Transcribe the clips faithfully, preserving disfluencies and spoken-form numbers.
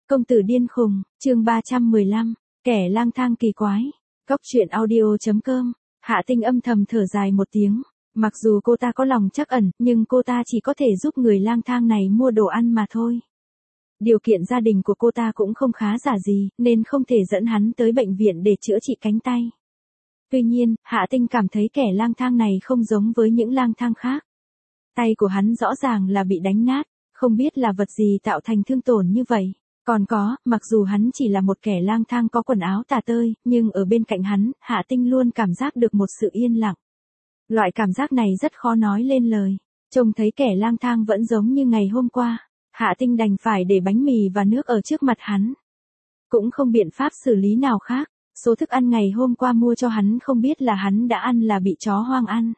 Công tử điên khùng, chương ba trăm mười lăm, kẻ lang thang kỳ quái. Cốc truyện audio chấm com. Hạ Tinh âm thầm thở dài một tiếng, mặc dù cô ta có lòng trắc ẩn, nhưng cô ta chỉ có thể giúp người lang thang này mua đồ ăn mà thôi. Điều kiện gia đình của cô ta cũng không khá giả gì, nên không thể dẫn hắn tới bệnh viện để chữa trị cánh tay. Tuy nhiên, Hạ Tinh cảm thấy kẻ lang thang này không giống với những lang thang khác. Tay của hắn rõ ràng là bị đánh nát, không biết là vật gì tạo thành thương tổn như vậy. Còn có, mặc dù hắn chỉ là một kẻ lang thang có quần áo tả tơi, nhưng ở bên cạnh hắn, Hạ Tinh luôn cảm giác được một sự yên lặng. Loại cảm giác này rất khó nói lên lời. Trông thấy kẻ lang thang vẫn giống như ngày hôm qua, Hạ Tinh đành phải để bánh mì và nước ở trước mặt hắn. Cũng không biện pháp xử lý nào khác, số thức ăn ngày hôm qua mua cho hắn không biết là hắn đã ăn là bị chó hoang ăn.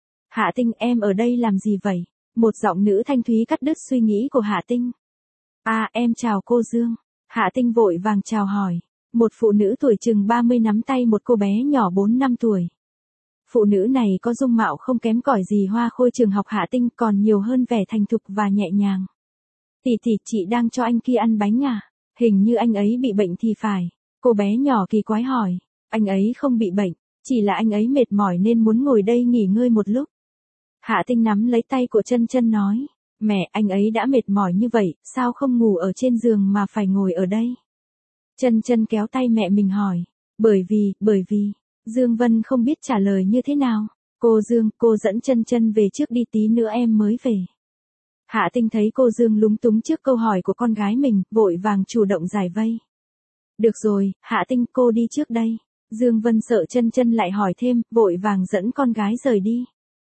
Hạ Tinh, em ở đây làm gì vậy? Một giọng nữ thanh thúy cắt đứt suy nghĩ của Hạ Tinh. À, em chào cô Dương. Hạ Tinh vội vàng chào hỏi. Một phụ nữ tuổi chừng ba mươi nắm tay một cô bé nhỏ bốn năm tuổi. Phụ nữ này có dung mạo không kém cỏi gì Hoa Khôi trường học Hạ Tinh, còn nhiều hơn vẻ thành thục và nhẹ nhàng. Tỷ tỷ, chị đang cho anh kia ăn bánh à? Hình như anh ấy bị bệnh thì phải. Cô bé nhỏ kỳ quái hỏi. Anh ấy không bị bệnh, chỉ là anh ấy mệt mỏi nên muốn ngồi đây nghỉ ngơi một lúc. Hạ Tinh nắm lấy tay của Chân Chân nói. Mẹ, anh ấy đã mệt mỏi như vậy, sao không ngủ ở trên giường mà phải ngồi ở đây? Chân Chân kéo tay mẹ mình hỏi. Bởi vì, bởi vì, Dương Vân không biết trả lời như thế nào. Cô Dương, cô dẫn Chân Chân về trước đi, tí nữa em mới về. Hạ Tinh thấy cô Dương lúng túng trước câu hỏi của con gái mình, vội vàng chủ động giải vây. Được rồi, Hạ Tinh, cô đi trước đây. Dương Vân sợ Chân Chân lại hỏi thêm, vội vàng dẫn con gái rời đi.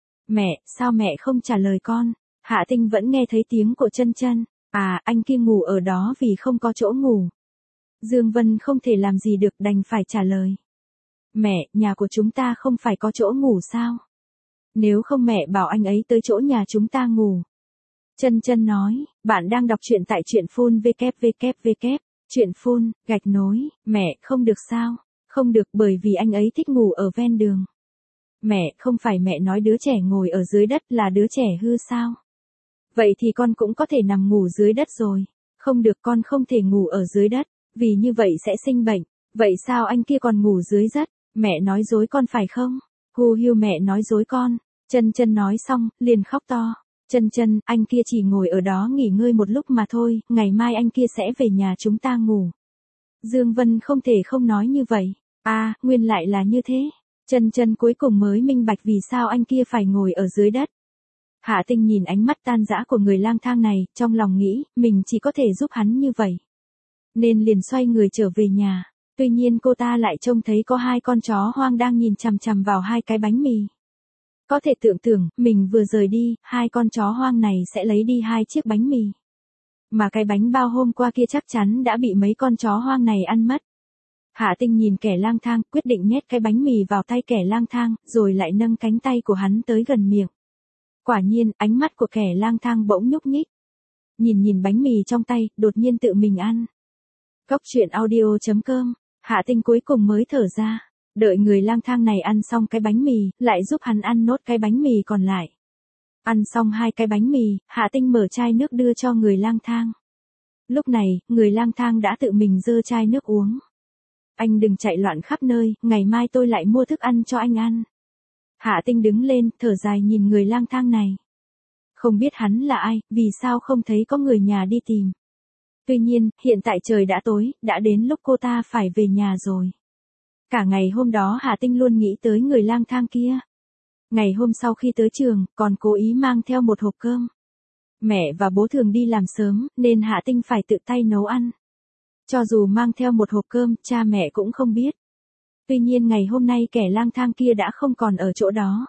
Mẹ, sao mẹ không trả lời con? Hạ Tinh vẫn nghe thấy tiếng của Chân Chân. À, anh kia ngủ ở đó vì không có chỗ ngủ. Dương Vân không thể làm gì được, đành phải trả lời. Mẹ, nhà của chúng ta không phải có chỗ ngủ sao? Nếu không mẹ bảo anh ấy tới chỗ nhà chúng ta ngủ. Chân Chân nói, bạn đang đọc truyện tại truyện phun www. Truyện phun, gạch nối, mẹ, không được sao? Không được, bởi vì anh ấy thích ngủ ở ven đường. Mẹ, không phải mẹ nói đứa trẻ ngồi ở dưới đất là đứa trẻ hư sao? Vậy thì con cũng có thể nằm ngủ dưới đất rồi. Không được, con không thể ngủ ở dưới đất, vì như vậy sẽ sinh bệnh. Vậy sao anh kia còn ngủ dưới đất? Mẹ nói dối con phải không? Hu hiu, mẹ nói dối con. Chân Chân nói xong, liền khóc to. Chân Chân, anh kia chỉ ngồi ở đó nghỉ ngơi một lúc mà thôi, ngày mai anh kia sẽ về nhà chúng ta ngủ. Dương Vân không thể không nói như vậy. À, nguyên lại là như thế. Chân Chân cuối cùng mới minh bạch vì sao anh kia phải ngồi ở dưới đất. Hạ Tinh nhìn ánh mắt tan rã của người lang thang này, trong lòng nghĩ, mình chỉ có thể giúp hắn như vậy. Nên liền xoay người trở về nhà. Tuy nhiên cô ta lại trông thấy có hai con chó hoang đang nhìn chằm chằm vào hai cái bánh mì. Có thể tưởng tượng, mình vừa rời đi, hai con chó hoang này sẽ lấy đi hai chiếc bánh mì. Mà cái bánh bao hôm qua kia chắc chắn đã bị mấy con chó hoang này ăn mất. Hạ Tinh nhìn kẻ lang thang, quyết định nhét cái bánh mì vào tay kẻ lang thang, rồi lại nâng cánh tay của hắn tới gần miệng. Quả nhiên, ánh mắt của kẻ lang thang bỗng nhúc nhích. Nhìn nhìn bánh mì trong tay, đột nhiên tự mình ăn. Cốc truyện audio chấm com. Hạ Tinh cuối cùng mới thở ra. Đợi người lang thang này ăn xong cái bánh mì, lại giúp hắn ăn nốt cái bánh mì còn lại. Ăn xong hai cái bánh mì, Hạ Tinh mở chai nước đưa cho người lang thang. Lúc này, người lang thang đã tự mình giơ chai nước uống. Anh đừng chạy loạn khắp nơi, ngày mai tôi lại mua thức ăn cho anh ăn. Hạ Tinh đứng lên, thở dài nhìn người lang thang này. Không biết hắn là ai, vì sao không thấy có người nhà đi tìm. Tuy nhiên, hiện tại trời đã tối, đã đến lúc cô ta phải về nhà rồi. Cả ngày hôm đó Hạ Tinh luôn nghĩ tới người lang thang kia. Ngày hôm sau khi tới trường, còn cố ý mang theo một hộp cơm. Mẹ và bố thường đi làm sớm, nên Hạ Tinh phải tự tay nấu ăn. Cho dù mang theo một hộp cơm, cha mẹ cũng không biết. Tuy nhiên ngày hôm nay kẻ lang thang kia đã không còn ở chỗ đó.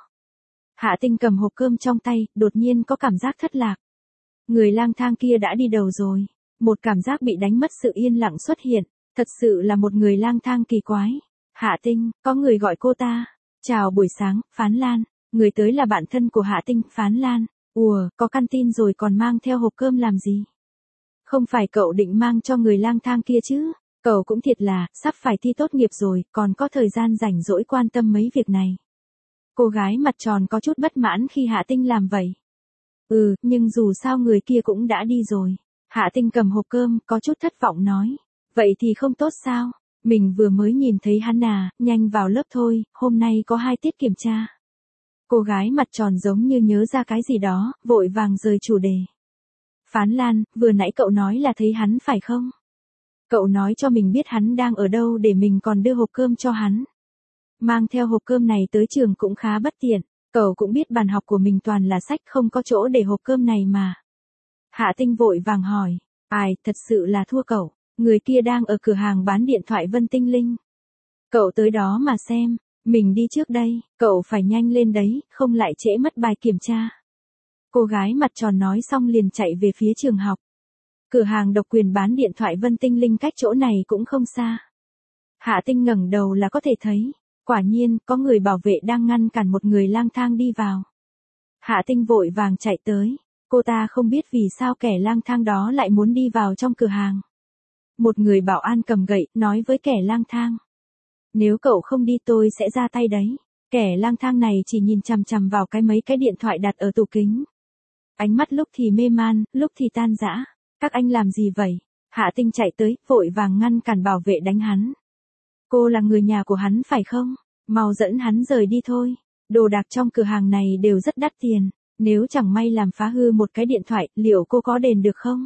Hạ Tinh cầm hộp cơm trong tay, đột nhiên có cảm giác thất lạc. Người lang thang kia đã đi đầu rồi. Một cảm giác bị đánh mất sự yên lặng xuất hiện. Thật sự là một người lang thang kỳ quái. Hạ Tinh, có người gọi cô ta. Chào buổi sáng, Phán Lan. Người tới là bạn thân của Hạ Tinh, Phán Lan. Ùa, có căn tin rồi còn mang theo hộp cơm làm gì? Không phải cậu định mang cho người lang thang kia chứ? Cậu cũng thiệt là, sắp phải thi tốt nghiệp rồi, còn có thời gian rảnh rỗi quan tâm mấy việc này. Cô gái mặt tròn có chút bất mãn khi Hạ Tinh làm vậy. Ừ, nhưng dù sao người kia cũng đã đi rồi. Hạ Tinh cầm hộp cơm, có chút thất vọng nói. Vậy thì không tốt sao? Mình vừa mới nhìn thấy hắn à, nhanh vào lớp thôi, hôm nay có hai tiết kiểm tra. Cô gái mặt tròn giống như nhớ ra cái gì đó, vội vàng rời chủ đề. Phán Lan, vừa nãy cậu nói là thấy hắn phải không? Cậu nói cho mình biết hắn đang ở đâu để mình còn đưa hộp cơm cho hắn. Mang theo hộp cơm này tới trường cũng khá bất tiện, cậu cũng biết bàn học của mình toàn là sách không có chỗ để hộp cơm này mà. Hạ Tinh vội vàng hỏi, ai, thật sự là thua cậu, người kia đang ở cửa hàng bán điện thoại Vân Tinh Linh. Cậu tới đó mà xem, mình đi trước đây, cậu phải nhanh lên đấy, không lại trễ mất bài kiểm tra. Cô gái mặt tròn nói xong liền chạy về phía trường học. Cửa hàng độc quyền bán điện thoại Vân Tinh Linh cách chỗ này cũng không xa. Hạ Tinh ngẩng đầu là có thể thấy, quả nhiên có người bảo vệ đang ngăn cản một người lang thang đi vào. Hạ Tinh vội vàng chạy tới, cô ta không biết vì sao kẻ lang thang đó lại muốn đi vào trong cửa hàng. Một người bảo an cầm gậy, nói với kẻ lang thang. Nếu cậu không đi tôi sẽ ra tay đấy. Kẻ lang thang này chỉ nhìn chằm chằm vào cái mấy cái điện thoại đặt ở tủ kính. Ánh mắt lúc thì mê man, lúc thì tan rã. Các anh làm gì vậy? Hạ Tinh chạy tới, vội vàng ngăn cản bảo vệ đánh hắn. Cô là người nhà của hắn phải không? Mau dẫn hắn rời đi thôi. Đồ đạc trong cửa hàng này đều rất đắt tiền. Nếu chẳng may làm phá hư một cái điện thoại, liệu cô có đền được không?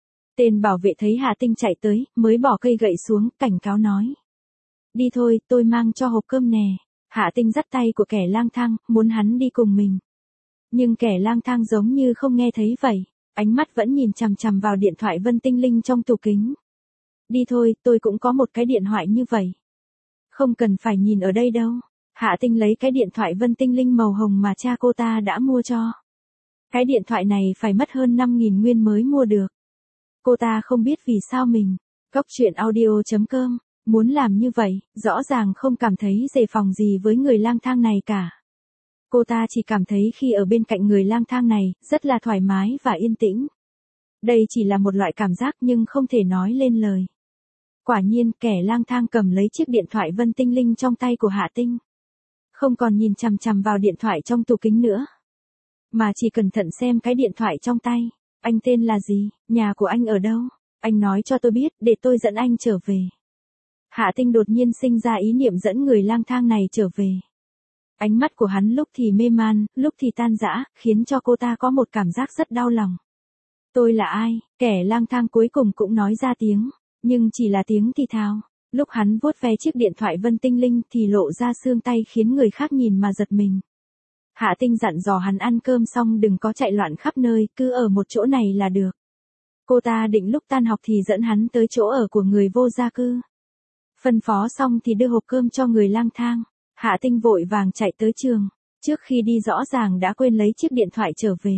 Tên bảo vệ thấy Hạ Tinh chạy tới, mới bỏ cây gậy xuống, cảnh cáo nói. Đi thôi, tôi mang cho hộp cơm nè. Hạ Tinh dắt tay của kẻ lang thang, muốn hắn đi cùng mình. Nhưng kẻ lang thang giống như không nghe thấy vậy, ánh mắt vẫn nhìn chằm chằm vào điện thoại Vân Tinh Linh trong tủ kính. Đi thôi, tôi cũng có một cái điện thoại như vậy. Không cần phải nhìn ở đây đâu. Hạ Tinh lấy cái điện thoại Vân Tinh Linh màu hồng mà cha cô ta đã mua cho. Cái điện thoại này phải mất hơn năm nghìn nguyên mới mua được. Cô ta không biết vì sao mình, Cóc Truyện Audio chấm com, muốn làm như vậy, rõ ràng không cảm thấy đề phòng gì với người lang thang này cả. Cô ta chỉ cảm thấy khi ở bên cạnh người lang thang này, rất là thoải mái và yên tĩnh. Đây chỉ là một loại cảm giác nhưng không thể nói lên lời. Quả nhiên, kẻ lang thang cầm lấy chiếc điện thoại Vân Tinh Linh trong tay của Hạ Tinh. Không còn nhìn chằm chằm vào điện thoại trong tủ kính nữa. Mà chỉ cẩn thận xem cái điện thoại trong tay. Anh tên là gì? Nhà của anh ở đâu? Anh nói cho tôi biết, để tôi dẫn anh trở về. Hạ Tinh đột nhiên sinh ra ý niệm dẫn người lang thang này trở về. Ánh mắt của hắn lúc thì mê man, lúc thì tan rã, khiến cho cô ta có một cảm giác rất đau lòng. Tôi là ai? Kẻ lang thang cuối cùng cũng nói ra tiếng, nhưng chỉ là tiếng thì thào. Lúc hắn vuốt ve chiếc điện thoại Vân Tinh Linh thì lộ ra xương tay khiến người khác nhìn mà giật mình. Hạ Tinh dặn dò hắn ăn cơm xong đừng có chạy loạn khắp nơi, cứ ở một chỗ này là được. Cô ta định lúc tan học thì dẫn hắn tới chỗ ở của người vô gia cư. Phân phó xong thì đưa hộp cơm cho người lang thang. Hạ Tinh vội vàng chạy tới trường. Trước khi đi rõ ràng đã quên lấy chiếc điện thoại trở về.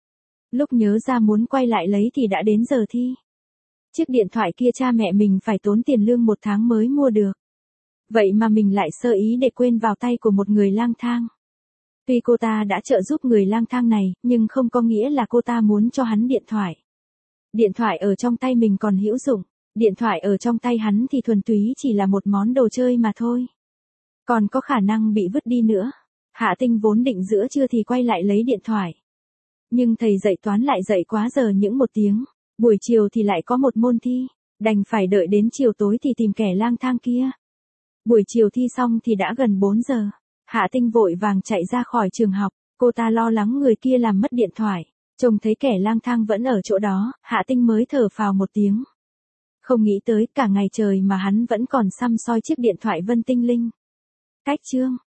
Lúc nhớ ra muốn quay lại lấy thì đã đến giờ thi. Chiếc điện thoại kia cha mẹ mình phải tốn tiền lương một tháng mới mua được. Vậy mà mình lại sơ ý để quên vào tay của một người lang thang. Tuy cô ta đã trợ giúp người lang thang này, nhưng không có nghĩa là cô ta muốn cho hắn điện thoại. Điện thoại ở trong tay mình còn hữu dụng, điện thoại ở trong tay hắn thì thuần túy chỉ là một món đồ chơi mà thôi. Còn có khả năng bị vứt đi nữa. Hạ Tinh vốn định giữa trưa thì quay lại lấy điện thoại. Nhưng thầy dạy toán lại dạy quá giờ những một tiếng, buổi chiều thì lại có một môn thi, đành phải đợi đến chiều tối thì tìm kẻ lang thang kia. Buổi chiều thi xong thì đã gần bốn giờ. Hạ Tinh vội vàng chạy ra khỏi trường học, cô ta lo lắng người kia làm mất điện thoại. Trông thấy kẻ lang thang vẫn ở chỗ đó, Hạ Tinh mới thở phào một tiếng. Không nghĩ tới cả ngày trời mà hắn vẫn còn săm soi chiếc điện thoại Vân Tinh Linh. Cách chương